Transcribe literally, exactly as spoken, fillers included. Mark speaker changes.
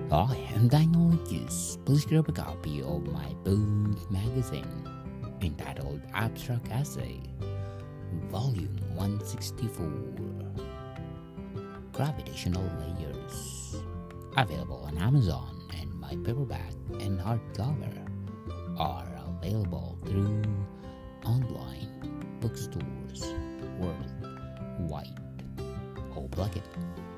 Speaker 1: Hi, I'm Daniel Lucas. Please grab a copy of my book magazine entitled Abstract Essay, Volume one sixty-four, Gravitational Layers. Available on Amazon, and my paperback and hardcover are available through online bookstores worldwide. Hope you like it.